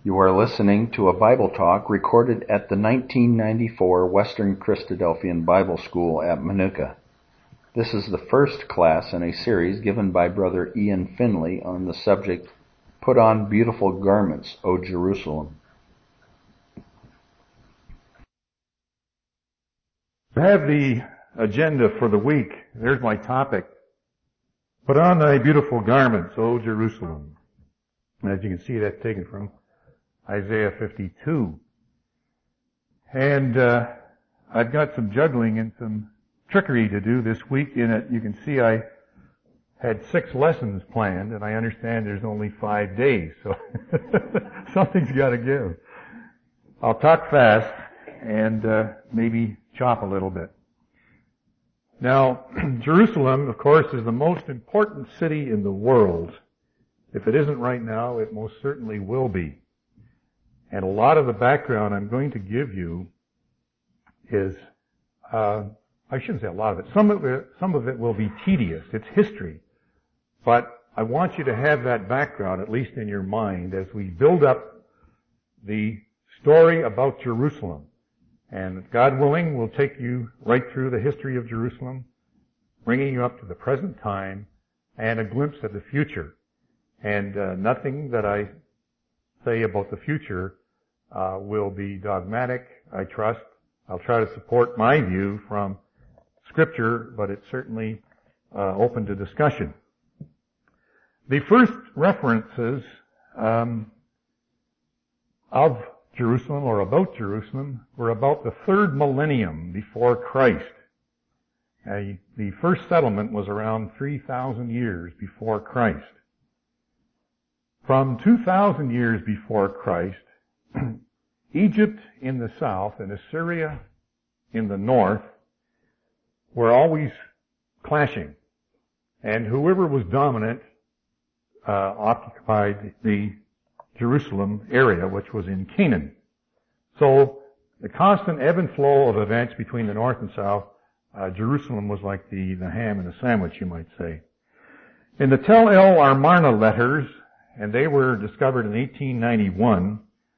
You are listening to a Bible talk recorded at the 1994 Western Christadelphian Bible School at Manuka. This is the first class in a series given by Brother Ian Finley on the subject, Put on Beautiful Garments, O Jerusalem. I have the agenda for the week. There's my topic. Put on thy beautiful garments, O Jerusalem. And as you can see, that's taken from Isaiah 52. And I've got some juggling and some trickery to do this week in it. You can see I had 6 lessons planned, and I understand there's only 5 days, so something's got to give. I'll talk fast and maybe chop a little bit. Now, Jerusalem, of course, is the most important city in the world. If it isn't right now, it most certainly will be. And a lot of the background I'm going to give you is, I shouldn't say a lot of it. Some of it will be tedious. It's history. But I want you to have that background, at least in your mind, as we build up the story about Jerusalem. And God willing, we'll take you right through the history of Jerusalem, bringing you up to the present time, and a glimpse at the future. And nothing that I say about the future will be dogmatic, I trust. I'll try to support my view from Scripture, but it's certainly open to discussion. The first references of Jerusalem or about Jerusalem were about the 3rd millennium before Christ. The first settlement was around 3,000 years before Christ. From 2,000 years before Christ, Egypt in the south and Assyria in the north were always clashing. And whoever was dominant occupied the Jerusalem area, which was in Canaan. So the constant ebb and flow of events between the north and south, Jerusalem was like the ham in the sandwich, you might say. In the Tel El Amarna letters, and they were discovered in 1891,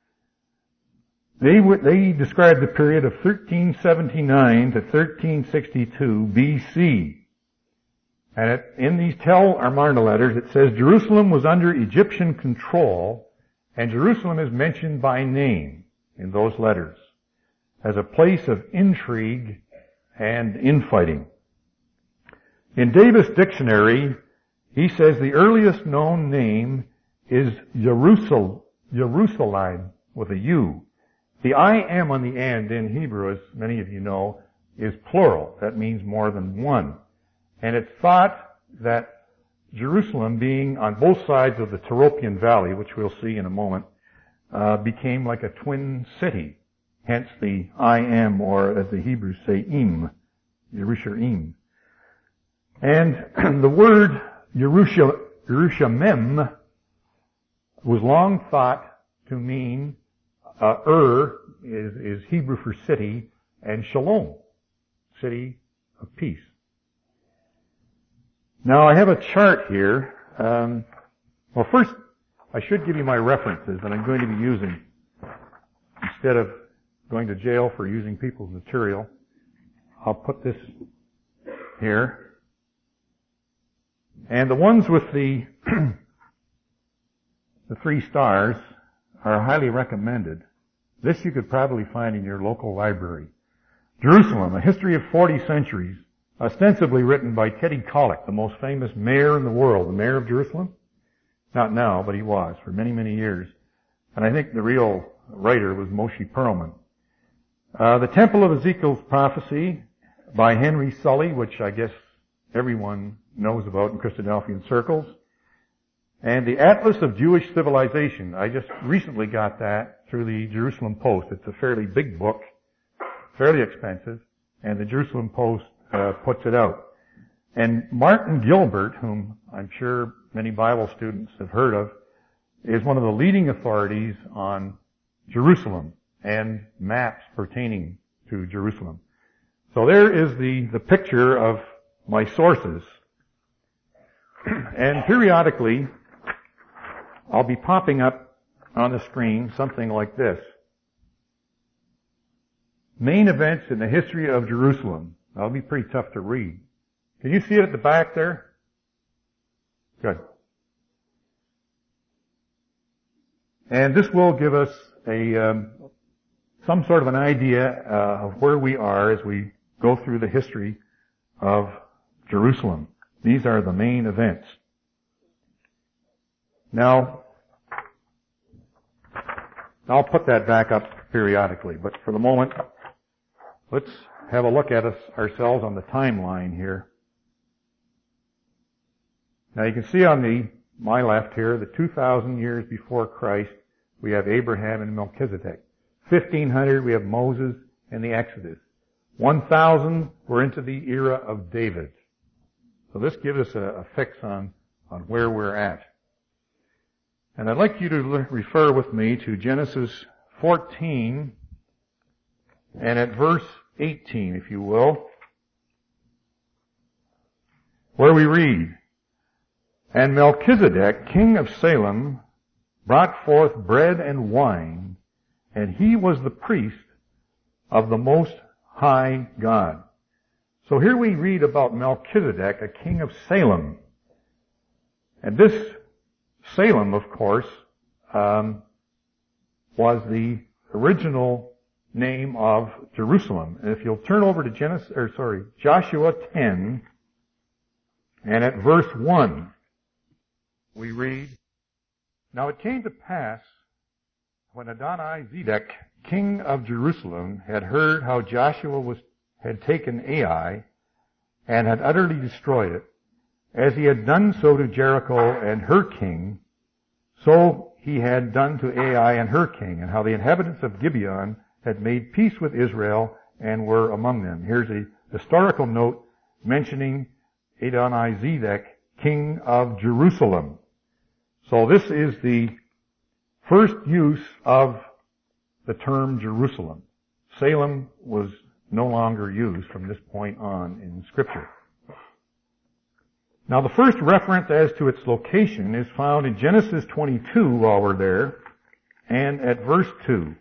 they described the period of 1379 to 1362 BC. And in these Tel Amarna letters, it says Jerusalem was under Egyptian control, and Jerusalem is mentioned by name in those letters as a place of intrigue and infighting. In Davis Dictionary, he says the earliest known name is Jerusalem with a U. The I am on the end in Hebrew, as many of you know, is plural. That means more than one. And it's thought that Jerusalem, being on both sides of the Tyropoeon Valley, which we'll see in a moment, became like a twin city. Hence the I am, or as the Hebrews say, Yerushalayim. And the word Yerushalayim was long thought to mean is Hebrew for city, and Shalom, city of peace. Now I have a chart here. Well, first I should give you my references that I'm going to be using instead of going to jail for using people's material. I'll put this here. And the ones with the 3 stars are highly recommended. This you could probably find in your local library. Jerusalem, A History of 40 Centuries, ostensibly written by Teddy Kollek, the most famous mayor in the world, the mayor of Jerusalem. Not now, but he was for many, many years. And I think the real writer was Moshe Perlman. The Temple of Ezekiel's Prophecy by Henry Sully, which I guess everyone knows about in Christadelphian circles. And the Atlas of Jewish Civilization. I just recently got that through the Jerusalem Post. It's a fairly big book, fairly expensive, and the Jerusalem Post puts it out. And Martin Gilbert, whom I'm sure many Bible students have heard of, is one of the leading authorities on Jerusalem and maps pertaining to Jerusalem. So there is the picture of my sources. And periodically, I'll be popping up on the screen something like this. Main events in the history of Jerusalem. That'll be pretty tough to read. Can you see it at the back there? Good. And this will give us some sort of an idea of where we are as we go through the history of Jerusalem. These are the main events. Now, I'll put that back up periodically, but for the moment, let's have a look at ourselves on the timeline here. Now you can see on my left here, the 2,000 years before Christ, we have Abraham and Melchizedek. 1,500, we have Moses and the Exodus. 1,000, we're into the era of David. So this gives us a fix on where we're at. And I'd like you to refer with me to Genesis 14 and at verse 18, if you will, where we read, "And Melchizedek, king of Salem, brought forth bread and wine, and he was the priest of the Most High God." So here we read about Melchizedek, a king of Salem. And this Salem, of course, was the original name of Jerusalem. And if you'll turn over to Joshua 10, and at verse 1, we read, "Now it came to pass, when Adoni-Zedek, king of Jerusalem, had heard how Joshua had taken Ai, and had utterly destroyed it, as he had done so to Jericho and her king, so he had done to Ai and her king, and how the inhabitants of Gibeon had made peace with Israel and were among them." Here's a historical note mentioning Adoni-Zedek, king of Jerusalem. So this is the first use of the term Jerusalem. Salem was no longer used from this point on in Scripture. Now the first reference as to its location is found in Genesis 22 while we're there, and at verse 2,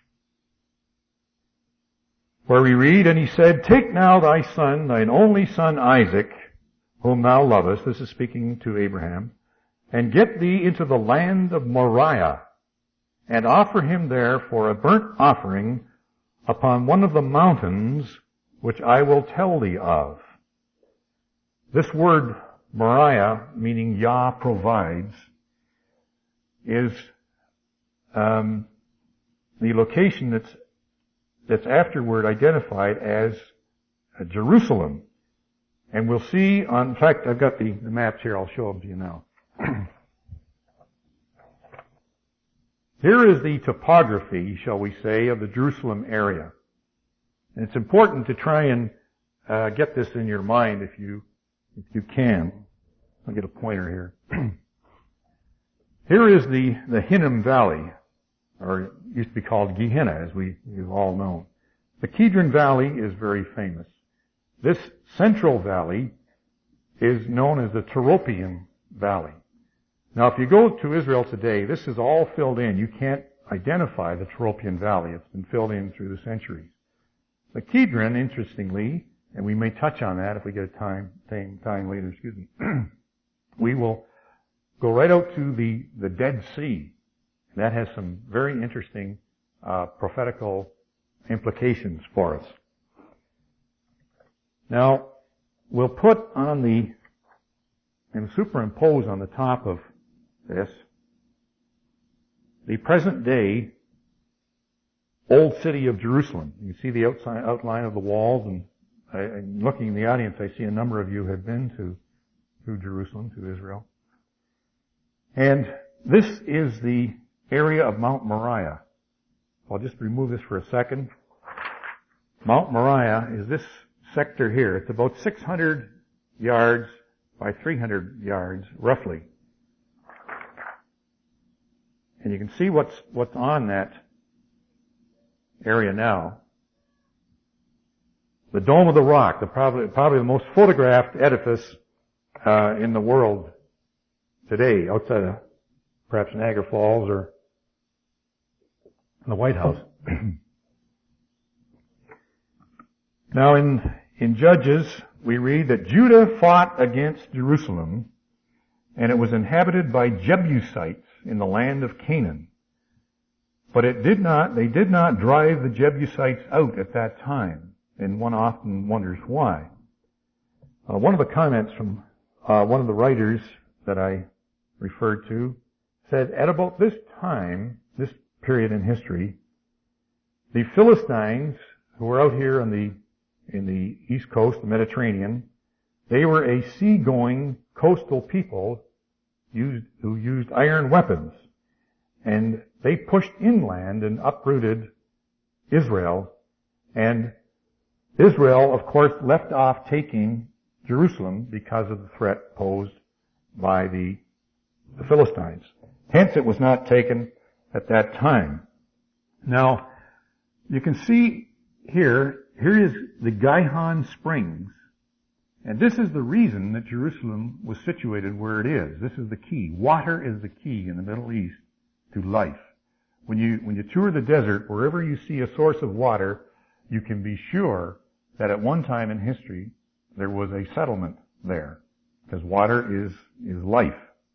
where we read, "And he said, Take now thy son, thine only son Isaac, whom thou lovest," this is speaking to Abraham, "and get thee into the land of Moriah, and offer him there for a burnt offering upon one of the mountains which I will tell thee of." This word Moriah, meaning Yah provides, is the location that's afterward identified as Jerusalem. And we'll see in fact, I've got the maps here, I'll show them to you now. Here is the topography, shall we say, of the Jerusalem area. And it's important to try and get this in your mind if you can. I'll get a pointer here. Here is the Hinnom Valley, or it used to be called Gehenna, as you've all known. The Kidron Valley is very famous. This central valley is known as the Tyropoeon Valley. Now, if you go to Israel today, this is all filled in. You can't identify the Tyropoeon Valley. It's been filled in through the centuries. The Kidron, interestingly, and we may touch on that if we get a time later, we will go right out to the Dead Sea. That has some very interesting prophetical implications for us. Now, we'll put on and superimpose on the top of this the present day old city of Jerusalem. You can see the outline of the walls, and looking in the audience, I see a number of you have been to Jerusalem, to Israel. And this is the area of Mount Moriah. I'll just remove this for a second. Mount Moriah is this sector here. It's about 600 yards by 300 yards, roughly. And you can see what's on that area now. The Dome of the Rock, probably the most photographed edifice in the world today, outside of perhaps Niagara Falls or the White House. Now in Judges, we read that Judah fought against Jerusalem, and it was inhabited by Jebusites in the land of Canaan. But they did not drive the Jebusites out at that time, and one often wonders why. One of the comments from one of the writers that I referred to said, at about this time, this period in history, the Philistines, who were out here in the east coast, the Mediterranean, they were a seagoing coastal people who used iron weapons. And they pushed inland and uprooted Israel. And Israel, of course, left off taking Jerusalem because of the threat posed by the Philistines. Hence, it was not taken at that time. Now, you can see here is the Gihon Springs. And this is the reason that Jerusalem was situated where it is. This is the key. Water is the key in the Middle East to life. When you tour the desert, wherever you see a source of water, you can be sure that at one time in history there was a settlement there, because water is life.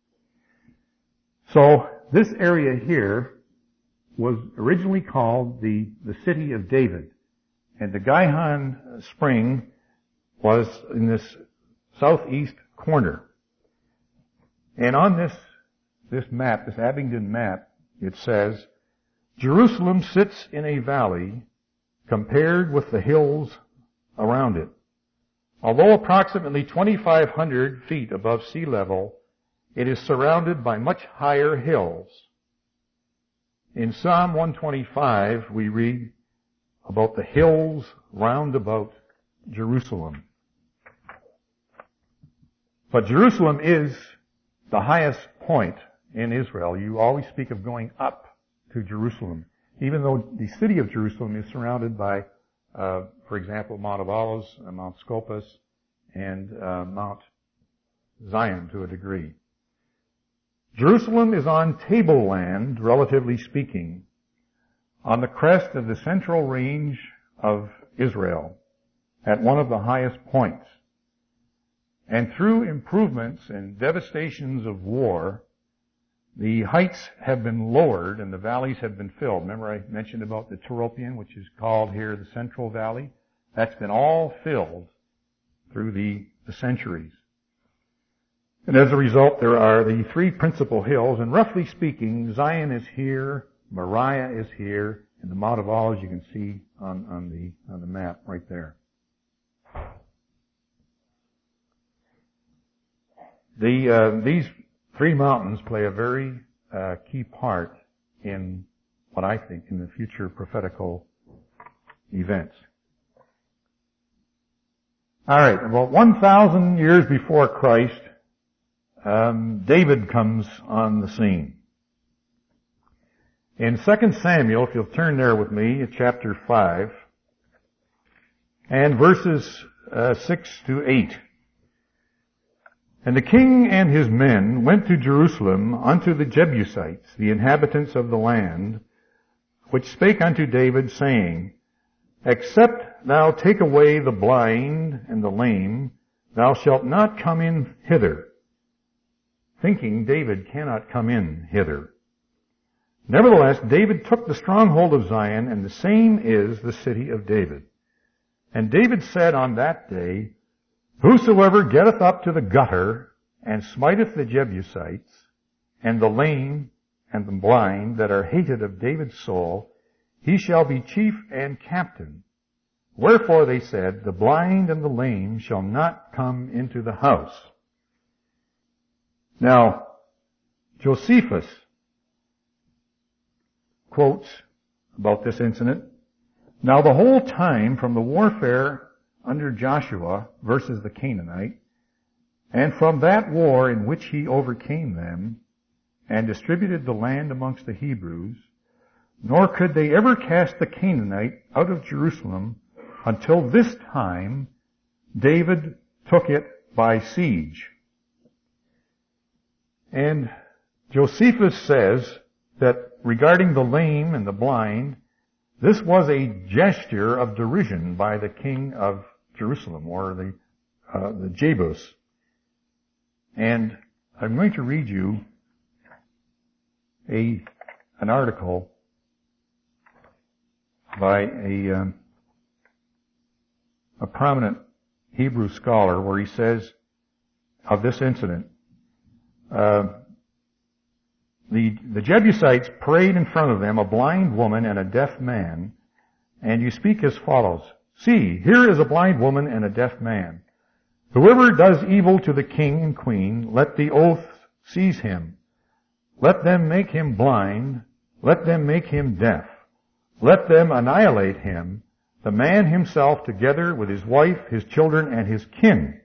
So this area here was originally called the City of David, and the Gihon Spring was in this southeast corner. And on this map, this Abingdon map, it says, Jerusalem sits in a valley compared with the hills around it. Although approximately 2,500 feet above sea level, it is surrounded by much higher hills. In Psalm 125, we read about the hills round about Jerusalem. But Jerusalem is the highest point in Israel. You always speak of going up to Jerusalem, even though the city of Jerusalem is surrounded by, for example, Mount of Olives, Mount Scopus, and Mount Zion to a degree. Jerusalem is on tableland, relatively speaking, on the crest of the central range of Israel, at one of the highest points. And through improvements and devastations of war, the heights have been lowered and the valleys have been filled. Remember I mentioned about the Tyropoeon, which is called here the Central Valley? That's been all filled through the centuries. And as a result, there are the three principal hills, and roughly speaking, Zion is here, Moriah is here, and the Mount of Olives you can see on the map right there. These three mountains play a very key part in what I think in the future prophetical events. All right, about 1,000 years before Christ, David comes on the scene. In 2 Samuel, if you'll turn there with me, chapter 5, and verses 6 to 8. And the king and his men went to Jerusalem unto the Jebusites, the inhabitants of the land, which spake unto David, saying, Except thou take away the blind and the lame, thou shalt not come in hither. Thinking David cannot come in hither. Nevertheless, David took the stronghold of Zion, and the same is the city of David. And David said on that day, Whosoever getteth up to the gutter, and smiteth the Jebusites, and the lame and the blind that are hated of David's soul, he shall be chief and captain. Wherefore they said, The blind and the lame shall not come into the house. Now, Josephus quotes about this incident. Now the whole time from the warfare under Joshua versus the Canaanite, and from that war in which he overcame them and distributed the land amongst the Hebrews, nor could they ever cast the Canaanite out of Jerusalem until this time David took it by siege. And Josephus says that regarding the lame and the blind, this was a gesture of derision by the king of Jerusalem, or the Jebus. And I'm going to read you an article by a prominent Hebrew scholar where he says of this incident, the Jebusites parade in front of them a blind woman and a deaf man, and you speak as follows: "See, here is a blind woman and a deaf man. Whoever does evil to the king and queen, let the oath seize him. Let them make him blind. Let them make him deaf. Let them annihilate him, the man himself, together with his wife, his children, and his kin."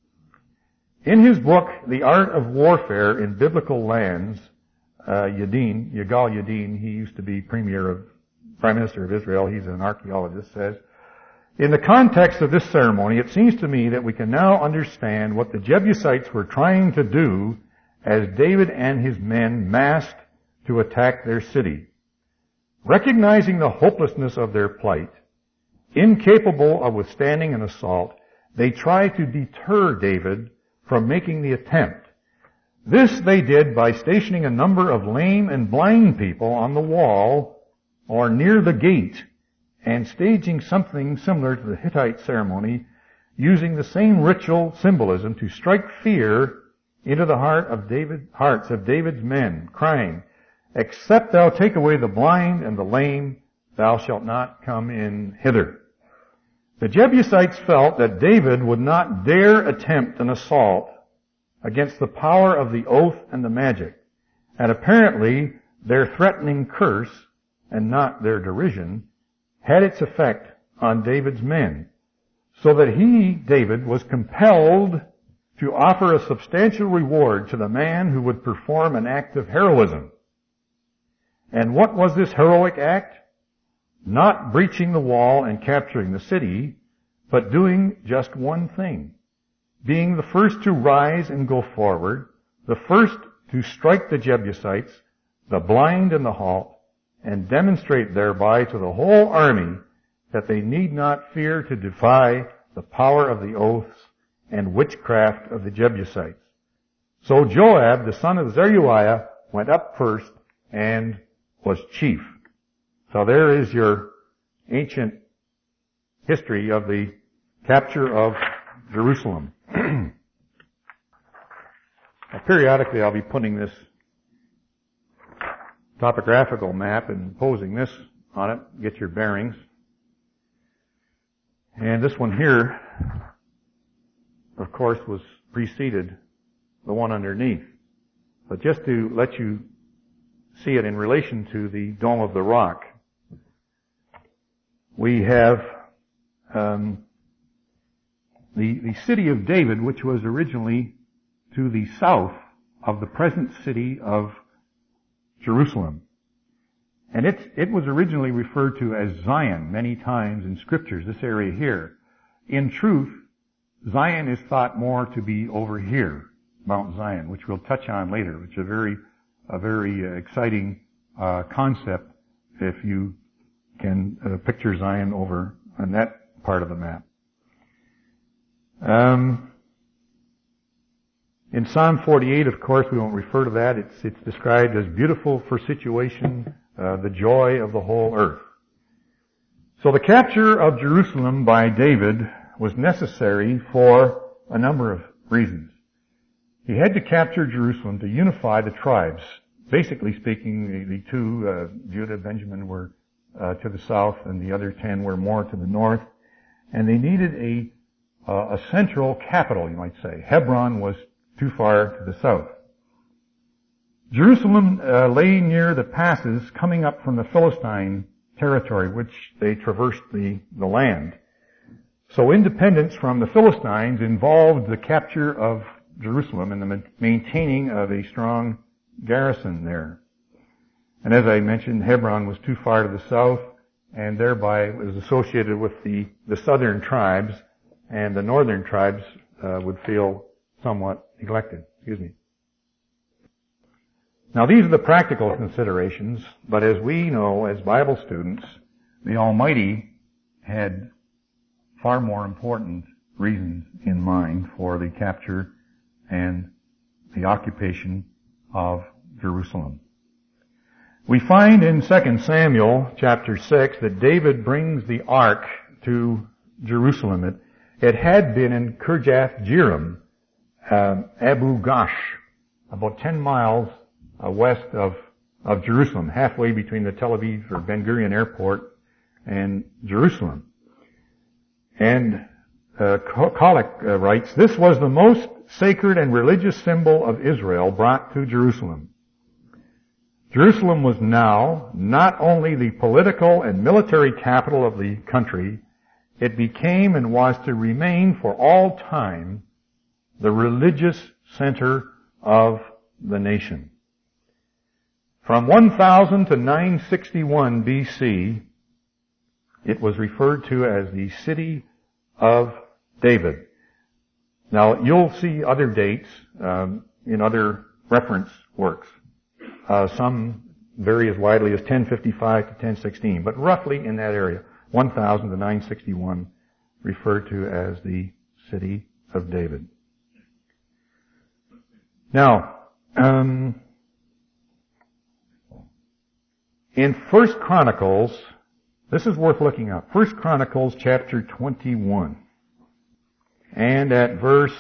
In his book, The Art of Warfare in Biblical Lands, Yigal Yadin, he used to be Prime Minister of Israel, he's an archaeologist, says, "In the context of this ceremony, it seems to me that we can now understand what the Jebusites were trying to do as David and his men massed to attack their city. Recognizing the hopelessness of their plight, incapable of withstanding an assault, they tried to deter David from making the attempt. This they did by stationing a number of lame and blind people on the wall or near the gate and staging something similar to the Hittite ceremony, using the same ritual symbolism to strike fear into the hearts of David's men, crying, 'Except thou take away the blind and the lame, thou shalt not come in hither.' The Jebusites felt that David would not dare attempt an assault against the power of the oath and the magic, and apparently their threatening curse, and not their derision, had its effect on David's men, so that he, David, was compelled to offer a substantial reward to the man who would perform an act of heroism. And what was this heroic act? Not breaching the wall and capturing the city, but doing just one thing: being the first to rise and go forward, the first to strike the Jebusites, the blind and the halt, and demonstrate thereby to the whole army that they need not fear to defy the power of the oaths and witchcraft of the Jebusites. So Joab, the son of Zeruiah, went up first and was chief." So there is your ancient history of the capture of Jerusalem. Periodically I'll be putting this topographical map and posing this on it, get your bearings. And this one here, of course, was preceded the one underneath. But just to let you see it in relation to the Dome of the Rock, we have the city of David, which was originally to the south of the present city of Jerusalem. And it was originally referred to as Zion many times in scriptures, this area here. In truth, Zion is thought more to be over here, Mount Zion, which we'll touch on later, which is a very exciting concept if you can picture Zion over on that part of the map. In Psalm 48, of course, we won't refer to that. It's described as beautiful for situation, the joy of the whole earth. So the capture of Jerusalem by David was necessary for a number of reasons. He had to capture Jerusalem to unify the tribes. Basically speaking, the two, Judah and Benjamin, were to the south, and the other 10 were more to the north. And they needed a central capital, you might say. Hebron was too far to the south. Jerusalem lay near the passes coming up from the Philistine territory, which they traversed the land. So independence from the Philistines involved the capture of Jerusalem and the maintaining of a strong garrison there. And as I mentioned, Hebron was too far to the south, and thereby was associated with the southern tribes, and the northern tribes would feel somewhat neglected. Now these are the practical considerations, but as we know as Bible students, the Almighty had far more important reasons in mind for the capture and the occupation of Jerusalem. We find in 2 Samuel chapter 6 that David brings the ark to Jerusalem. It had been in Kirjath Jearim, Abu Ghosh, about 10 miles west of Jerusalem, halfway between the Tel Aviv or Ben Gurion airport and Jerusalem. And Kolek writes, "This was the most sacred and religious symbol of Israel brought to Jerusalem. Jerusalem was now not only the political and military capital of the country, it became and was to remain for all time the religious center of the nation." From 1000 to 961 BC, it was referred to as the city of David. Now, you'll see other dates in other reference works. Some vary as widely as 1055 to 1016, but roughly in that area, 1000 to 961, referred to as the city of David. Now, in 1 Chronicles, this is worth looking up. 1 Chronicles chapter 21. And at verse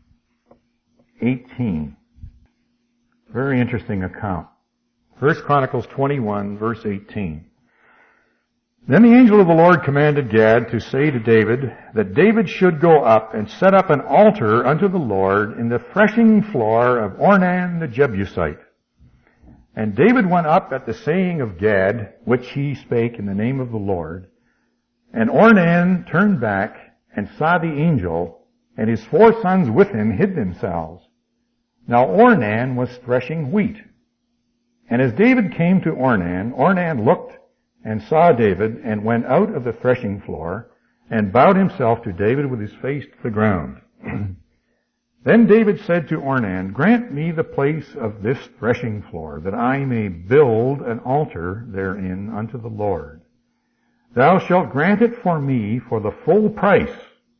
18. Very interesting account. 1 Chronicles 21, verse 18. "Then the angel of the Lord commanded Gad to say to David that David should go up and set up an altar unto the Lord in the threshing floor of Ornan the Jebusite. And David went up at the saying of Gad, which he spake in the name of the Lord. And Ornan turned back and saw the angel, and his 4 sons with him hid themselves. Now Ornan was threshing wheat. And as David came to Ornan, Ornan looked and saw David, and went out of the threshing floor, and bowed himself to David with his face to the ground. Then David said to Ornan, Grant me the place of this threshing floor, that I may build an altar therein unto the Lord. Thou shalt grant it for me for the full price,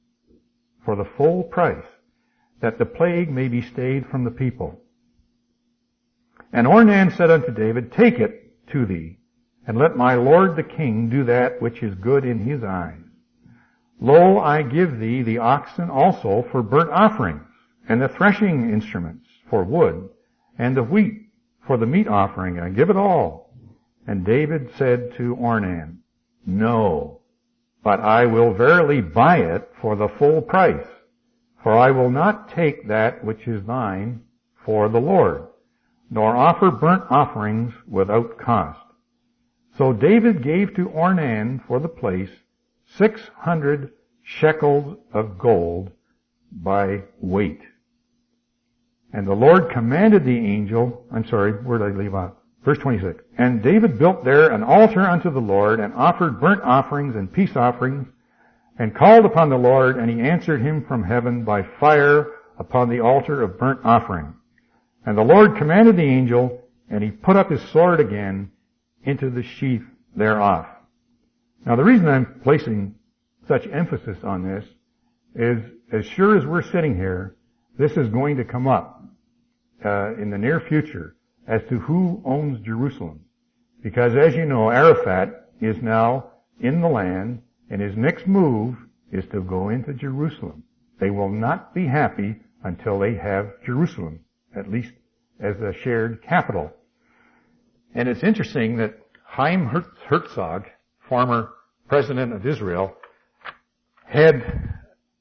that the plague may be stayed from the people. And Ornan said unto David, Take it to thee, and let my lord the king do that which is good in his eyes. Lo, I give thee the oxen also for burnt offerings, and the threshing instruments for wood, and the wheat for the meat offering, I give it all. And David said to Ornan, No, but I will verily buy it for the full price, for I will not take that which is thine for the Lord, nor offer burnt offerings without cost. So David gave to Ornan for the place 600 shekels of gold by weight. And the Lord commanded the angel, where did I leave off? Verse 26. And David built there an altar unto the Lord, and offered burnt offerings and peace offerings, and called upon the Lord, and he answered him from heaven by fire upon the altar of burnt offering. And the Lord commanded the angel, and he put up his sword again into the sheath thereof. Now the reason I'm placing such emphasis on this is, as sure as we're sitting here, this is going to come up in the near future as to who owns Jerusalem. Because as you know, Arafat is now in the land, and his next move is to go into Jerusalem. They will not be happy until they have Jerusalem, at least as a shared capital. And it's interesting that Chaim Herzog, former president of Israel, had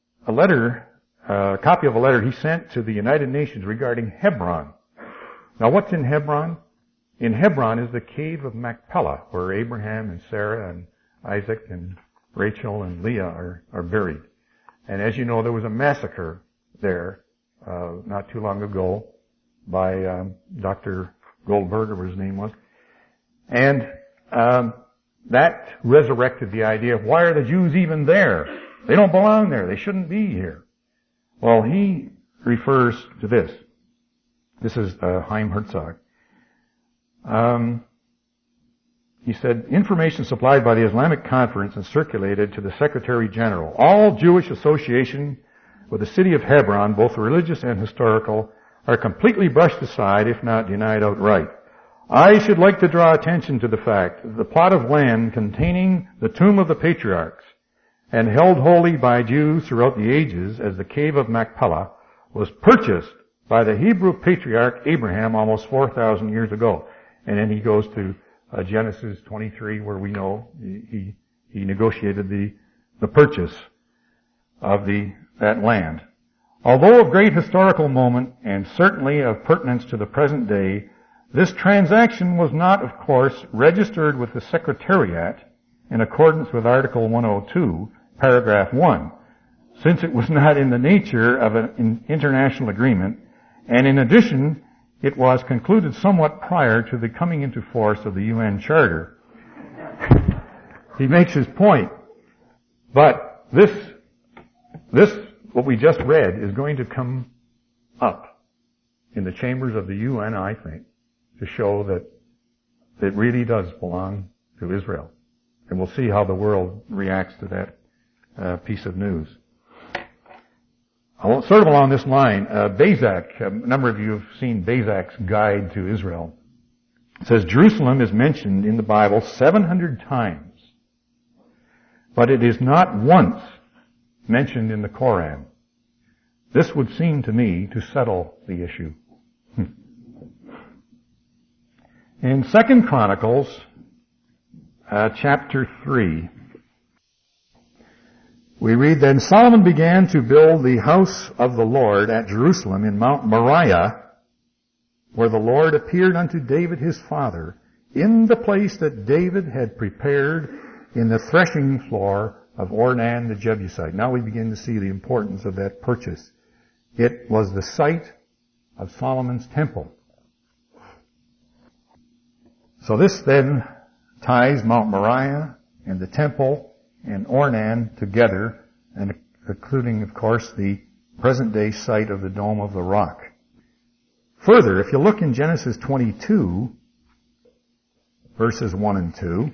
a copy of a letter he sent to the United Nations regarding Hebron. Now what's in Hebron? In Hebron is the cave of Machpelah, where Abraham and Sarah and Isaac and Rachel and Leah are buried. And as you know, there was a massacre there not too long ago by Dr. Goldberg, or what his name was. And that resurrected the idea of, why are the Jews even there? They don't belong there. They shouldn't be here. Well, he refers to this. This is Chaim Herzog. He said, information supplied by the Islamic Conference and circulated to the Secretary General. All Jewish association with the city of Hebron, both religious and historical, are completely brushed aside, if not denied outright. I should like to draw attention to the fact that the plot of land containing the tomb of the patriarchs and held holy by Jews throughout the ages as the cave of Machpelah was purchased by the Hebrew patriarch Abraham almost 4,000 years ago. And then he goes to Genesis 23, where we know he negotiated the purchase of that land. Although of great historical moment and certainly of pertinence to the present day, this transaction was not, of course, registered with the Secretariat in accordance with Article 102, Paragraph 1, since it was not in the nature of an international agreement, and in addition, it was concluded somewhat prior to the coming into force of the UN Charter. He makes his point. But this, what we just read, is going to come up in the chambers of the UN, I think, to show that it really does belong to Israel. And we'll see how the world reacts to that piece of news. Sort of along this line, Bazak, a number of you have seen Bazak's Guide to Israel. It says Jerusalem is mentioned in the Bible 700 times, but it is not once mentioned in the Koran. This would seem to me to settle the issue. In 2 Chronicles, chapter 3, we read, Then Solomon began to build the house of the Lord at Jerusalem in Mount Moriah, where the Lord appeared unto David his father, in the place that David had prepared in the threshing floor of Ornan the Jebusite. Now we begin to see the importance of that purchase. It was the site of Solomon's temple. So this then ties Mount Moriah and the temple and Ornan together, and including, of course, the present-day site of the Dome of the Rock. Further, if you look in Genesis 22, verses 1 and 2,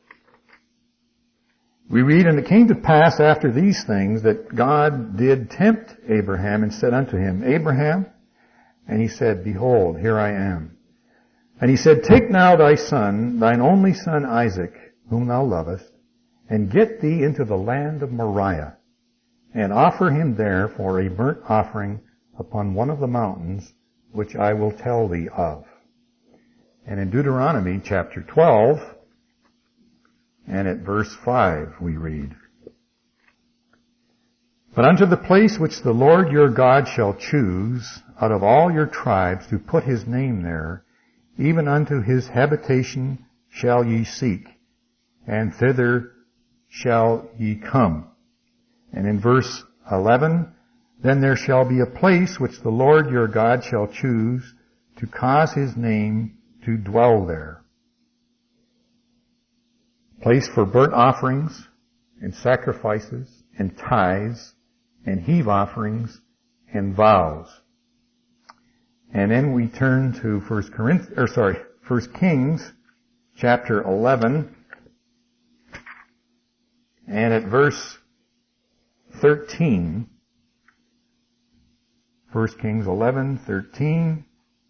we read, And it came to pass after these things that God did tempt Abraham and said unto him, Abraham, and he said, Behold, here I am. And he said, Take now thy son, thine only son Isaac, whom thou lovest, and get thee into the land of Moriah, and offer him there for a burnt offering upon one of the mountains which I will tell thee of. And in Deuteronomy chapter 12, and at verse 5 we read, But unto the place which the Lord your God shall choose out of all your tribes to put his name there, even unto his habitation shall ye seek, and thither shall ye come. And in verse 11, Then there shall be a place which the Lord your God shall choose to cause his name to dwell there. Place for burnt offerings and sacrifices and tithes and heave offerings and vows. And then we turn to 1 Kings chapter 11, and at verse 13, 1 Kings 11:13,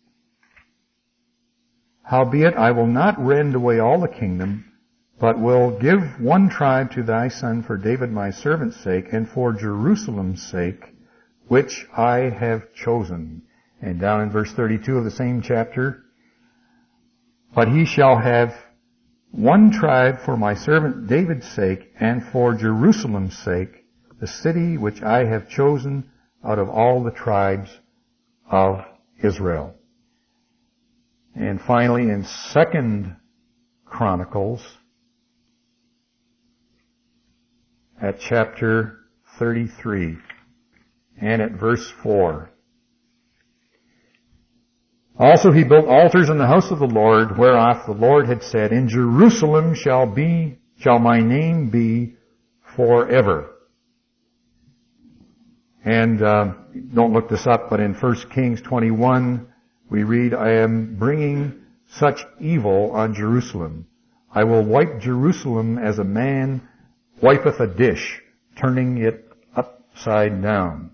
Howbeit I will not rend away all the kingdom, but will give one tribe to thy son for David my servant's sake, and for Jerusalem's sake, which I have chosen. And down in verse 32 of the same chapter, But he shall have one tribe for my servant David's sake, and for Jerusalem's sake, the city which I have chosen out of all the tribes of Israel. And finally, in 2 Chronicles, at chapter 33, and at verse 4, Also he built altars in the house of the Lord, whereof the Lord had said, In Jerusalem shall my name be forever. And don't look this up, but in 1 Kings 21, we read, I am bringing such evil on Jerusalem. I will wipe Jerusalem as a man wipeth a dish, turning it upside down.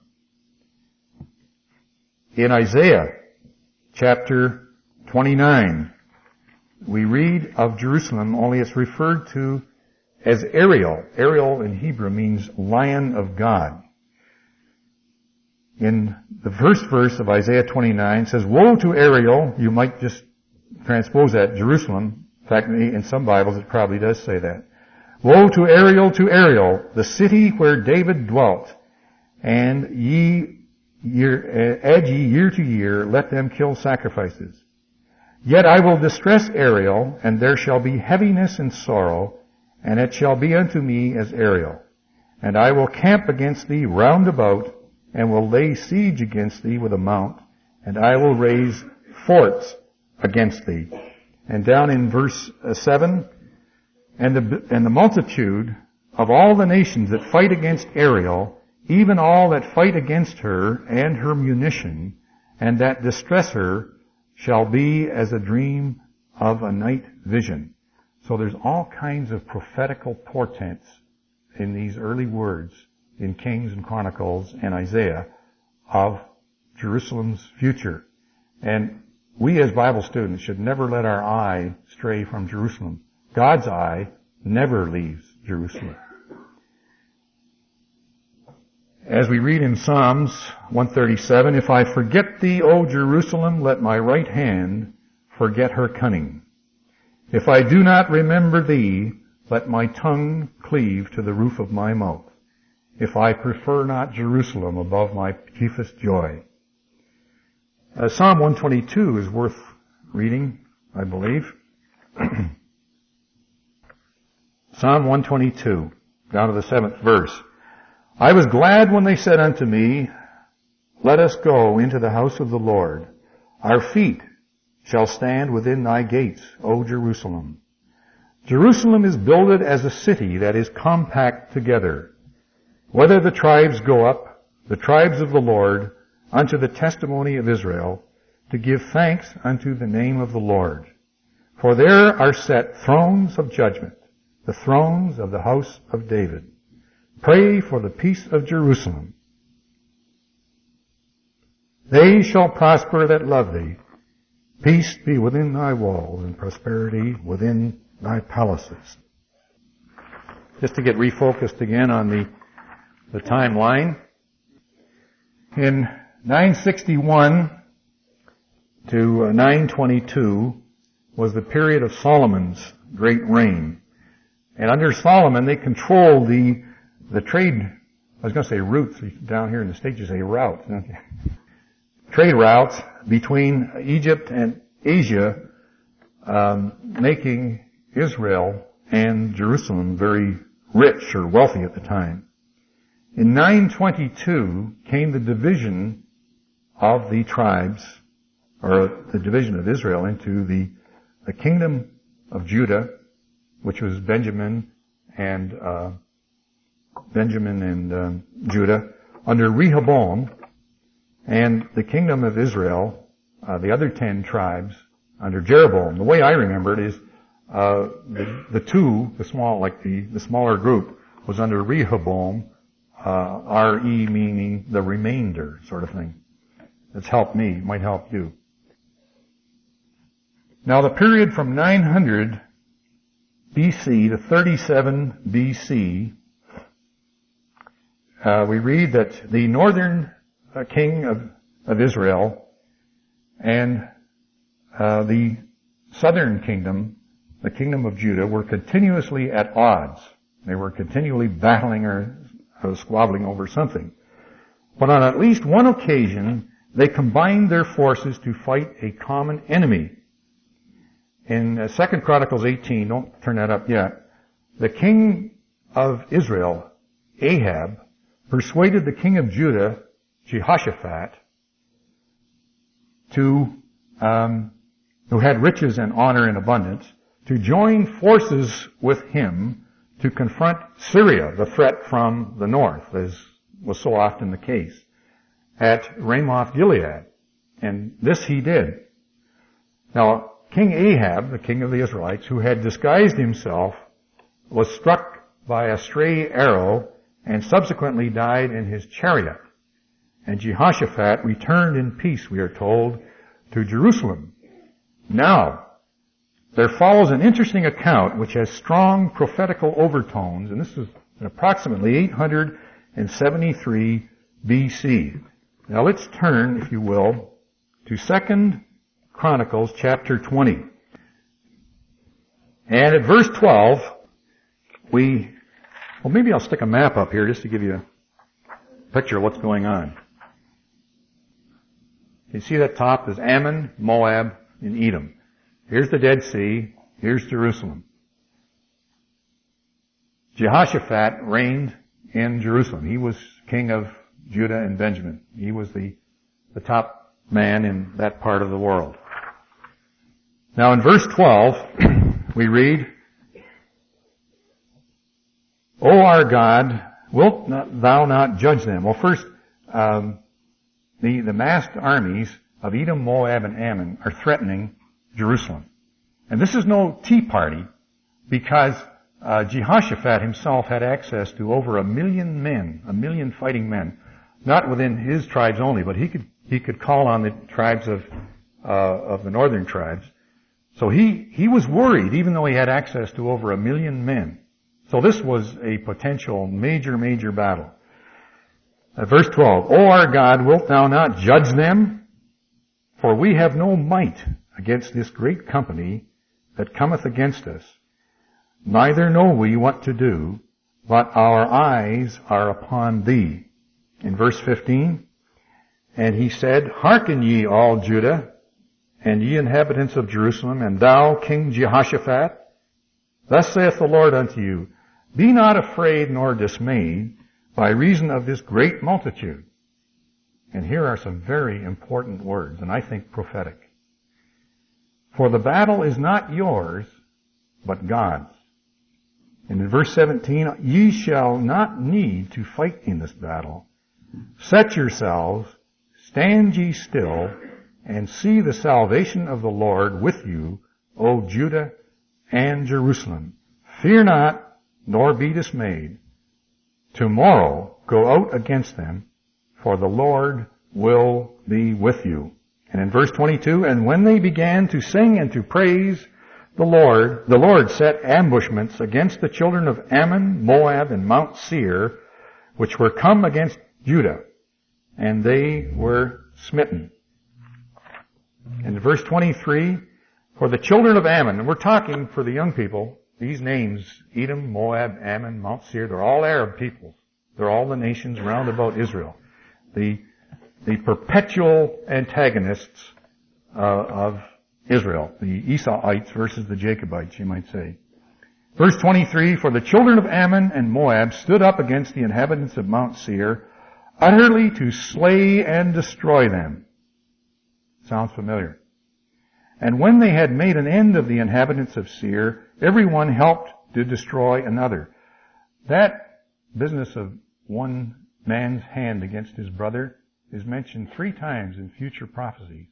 In Isaiah chapter 29, we read of Jerusalem, only it's referred to as Ariel. Ariel in Hebrew means Lion of God. In the first verse of Isaiah 29 says, Woe to Ariel, you might just transpose that, Jerusalem. In fact, in some Bibles it probably does say that. Woe to Ariel, the city where David dwelt, and add ye year to year, let them kill sacrifices. Yet I will distress Ariel, and there shall be heaviness and sorrow, and it shall be unto me as Ariel. And I will camp against thee round about, and will lay siege against thee with a mount, and I will raise forts against thee. And down in verse 7, and the multitude of all the nations that fight against Ariel, even all that fight against her and her munition, and that distress her, shall be as a dream of a night vision. So there's all kinds of prophetical portents in these early words in Kings and Chronicles and Isaiah of Jerusalem's future. And we as Bible students should never let our eye stray from Jerusalem. God's eye never leaves Jerusalem. As we read in Psalms 137, If I forget thee, O Jerusalem, let my right hand forget her cunning. If I do not remember thee, let my tongue cleave to the roof of my mouth. If I prefer not Jerusalem above my chiefest joy. Psalm 122 is worth reading, I believe. Psalm 122, down to the 7th verse. I was glad when they said unto me, Let us go into the house of the Lord. Our feet shall stand within thy gates, O Jerusalem. Jerusalem is builded as a city that is compact together. Whether the tribes go up, the tribes of the Lord, unto the testimony of Israel, to give thanks unto the name of the Lord. For there are set thrones of judgment, the thrones of the house of David. Pray for the peace of Jerusalem. They shall prosper that love thee. Peace be within thy walls, and prosperity within thy palaces. Just to get refocused again on the timeline. In 961 to 922 was the period of Solomon's great reign. And under Solomon, they controlled the trade, I was going to say routes, down here in the States you say routes. Okay. Trade routes between Egypt and Asia, making Israel and Jerusalem very rich or wealthy at the time. In 922 came the division of the tribes, or the division of Israel into the kingdom of Judah, which was Benjamin and Judah, under Rehoboam, and the kingdom of Israel, the other 10 tribes, under Jeroboam. The way I remember it is, the smaller group was under Rehoboam, R-E meaning the remainder sort of thing. That's helped me, might help you. Now the period from 900 BC to 37 BC, we read that the northern king of Israel and the southern kingdom, the kingdom of Judah, were continuously at odds. They were continually battling or squabbling over something. But on at least one occasion, they combined their forces to fight a common enemy. In 2 Chronicles 18, don't turn that up yet, the king of Israel, Ahab, persuaded the king of Judah, Jehoshaphat, who had riches and honor in abundance, to join forces with him to confront Syria, the threat from the north, as was so often the case, at Ramoth Gilead. And this he did. Now, King Ahab, the king of the Israelites, who had disguised himself, was struck by a stray arrow and subsequently died in his chariot. And Jehoshaphat returned in peace, we are told, to Jerusalem. Now, there follows an interesting account which has strong prophetical overtones, and this is approximately 873 BC. Now let's turn, if you will, to 2 Chronicles chapter 20. And at verse 12, maybe I'll stick a map up here just to give you a picture of what's going on. You see that top? There's Ammon, Moab, and Edom. Here's the Dead Sea. Here's Jerusalem. Jehoshaphat reigned in Jerusalem. He was king of Judah and Benjamin. He was the top man in that part of the world. Now in verse 12, we read, O our God, wilt thou not judge them? Well, first, the massed armies of Edom, Moab, and Ammon are threatening Jerusalem. And this is no tea party, because Jehoshaphat himself had access to over 1 million men, 1 million fighting men, not within his tribes only, but he could call on the tribes of the northern tribes. So he was worried, even though he had access to over 1 million men. So this was a potential major battle. Verse 12, O our God, wilt thou not judge them? For we have no might against this great company that cometh against us. Neither know we what to do, but our eyes are upon thee. In verse 15, and he said, Hearken ye all Judah, and ye inhabitants of Jerusalem, and thou, King Jehoshaphat, thus saith the Lord unto you, Be not afraid nor dismayed by reason of this great multitude. And here are some very important words, and I think prophetic. For the battle is not yours, but God's. And in verse 17, ye shall not need to fight in this battle. Set yourselves, stand ye still, and see the salvation of the Lord with you, O Judah and Jerusalem. Fear not, nor be dismayed. Tomorrow go out against them, for the Lord will be with you. And in verse 22, and when they began to sing and to praise the Lord set ambushments against the children of Ammon, Moab, and Mount Seir, which were come against Judah, and they were smitten. And verse 23, for the children of Ammon, and we're talking for the young people, these names, Edom, Moab, Ammon, Mount Seir, they're all Arab peoples. They're all the nations round about Israel. The perpetual antagonists of Israel, the Esauites versus the Jacobites, you might say. Verse 23, for the children of Ammon and Moab stood up against the inhabitants of Mount Seir, utterly to slay and destroy them. Sounds familiar. And when they had made an end of the inhabitants of Seir, everyone helped to destroy another. That business of one man's hand against his brother is mentioned 3 times in future prophecies.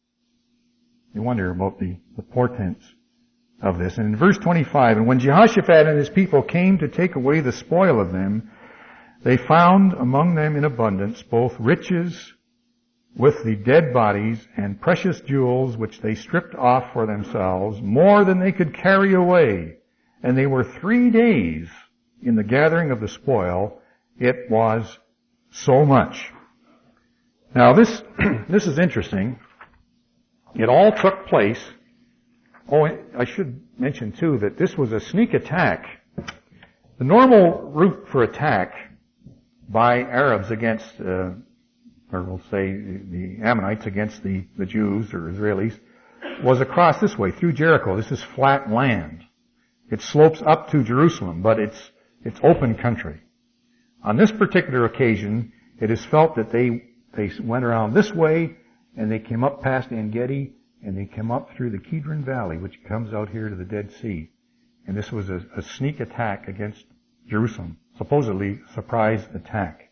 You wonder about the portents of this. And in verse 25, and when Jehoshaphat and his people came to take away the spoil of them, they found among them in abundance both riches with the dead bodies and precious jewels which they stripped off for themselves, more than they could carry away. And they were 3 days in the gathering of the spoil. It was so much. Now this is interesting. It all took place. Oh, I should mention too that this was a sneak attack. The normal route for attack by Arabs against, or we'll say the Ammonites against the Jews or Israelis, was across this way through Jericho. This is flat land. It slopes up to Jerusalem, but it's open country. On this particular occasion, it is felt that they went around this way, and they came up past En-Gedi, and they came up through the Kidron Valley, which comes out here to the Dead Sea. And this was a sneak attack against Jerusalem, supposedly surprise attack.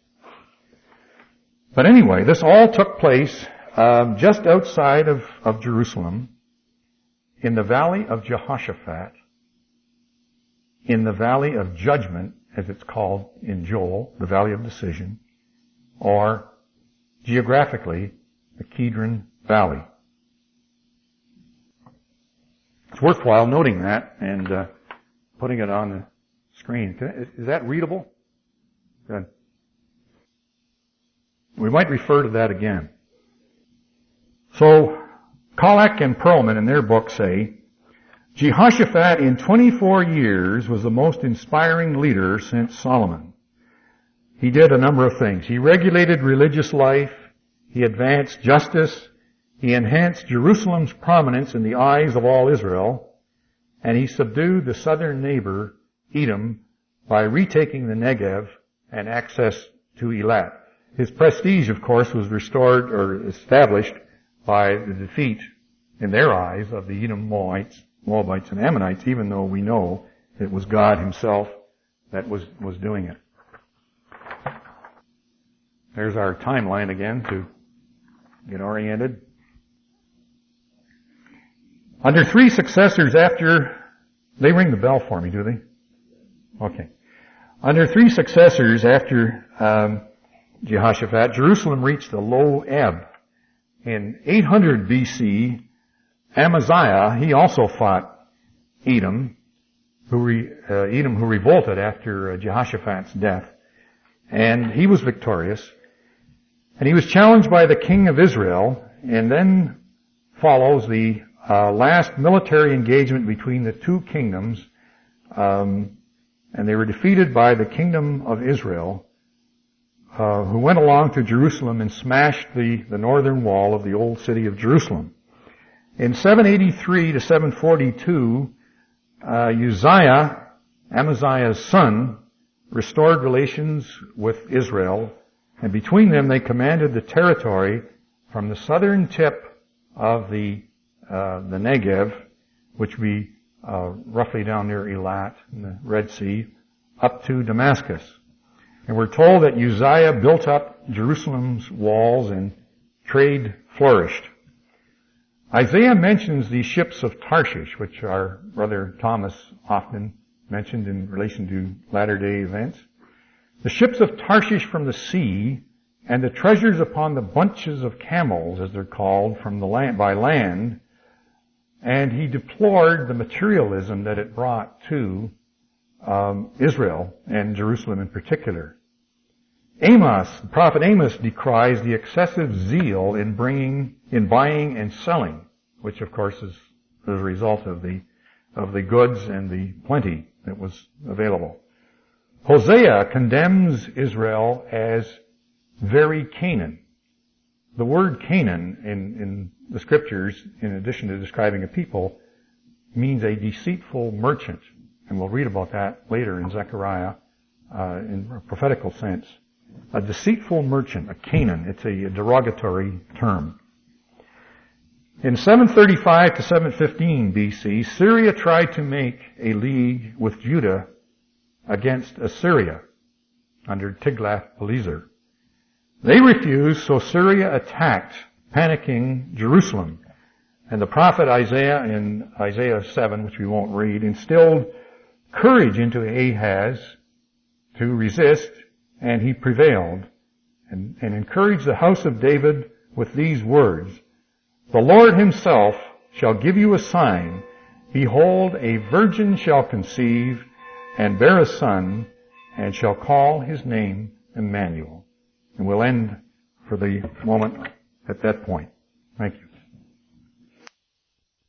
But anyway, this all took place just outside of Jerusalem, in the valley of Jehoshaphat, in the valley of judgment, as it's called in Joel, the valley of decision, or geographically, the Kidron Valley. It's worthwhile noting that and putting it on the screen. Is that readable? Good. We might refer to that again. So, Kollek and Perlman in their book say, Jehoshaphat in 24 years was the most inspiring leader since Solomon. He did a number of things. He regulated religious life. He advanced justice. He enhanced Jerusalem's prominence in the eyes of all Israel. And he subdued the southern neighbor, Edom, by retaking the Negev and access to Elat. His prestige, of course, was restored or established by the defeat, in their eyes, of the Edom Moabites and Ammonites, even though we know it was God himself that was doing it. There's our timeline again to get oriented. Under three successors after, they ring the bell for me, do they? Okay. Under three successors after Jehoshaphat, Jerusalem reached a low ebb. In 800 BC, Amaziah, he also fought Edom, who revolted after Jehoshaphat's death, and he was victorious. And he was challenged by the king of Israel, and then follows the last military engagement between the two kingdoms, and they were defeated by the kingdom of Israel, who went along to Jerusalem and smashed the northern wall of the old city of Jerusalem. In 783 to 742, Uzziah, Amaziah's son, restored relations with Israel, and between them they commanded the territory from the southern tip of the Negev, which would be roughly down near Elat in the Red Sea, up to Damascus. And we're told that Uzziah built up Jerusalem's walls and trade flourished. Isaiah mentions the ships of Tarshish, which our brother Thomas often mentioned in relation to latter-day events. The ships of Tarshish from the sea and the treasures upon the bunches of camels, as they're called, from the land, by land. And he deplored the materialism that it brought to Israel and Jerusalem in particular. Amos, the prophet Amos, decries the excessive zeal in buying and selling, which of course is as a result of the goods and the plenty that was available. Hosea condemns Israel as very Canaan. The word Canaan in the scriptures, in addition to describing a people, means a deceitful merchant. And we'll read about that later in Zechariah in a prophetical sense. A deceitful merchant, a Canaan. It's a derogatory term. In 735 to 715 BC, Syria tried to make a league with Judah against Assyria under Tiglath-Pileser. They refused, so Syria attacked, panicking Jerusalem. And the prophet Isaiah in Isaiah 7, which we won't read, instilled courage into Ahaz to resist, and he prevailed, and encouraged the house of David with these words, "The Lord himself shall give you a sign. Behold, a virgin shall conceive and bear a son, and shall call his name Emmanuel." And we'll end for the moment at that point. Thank you.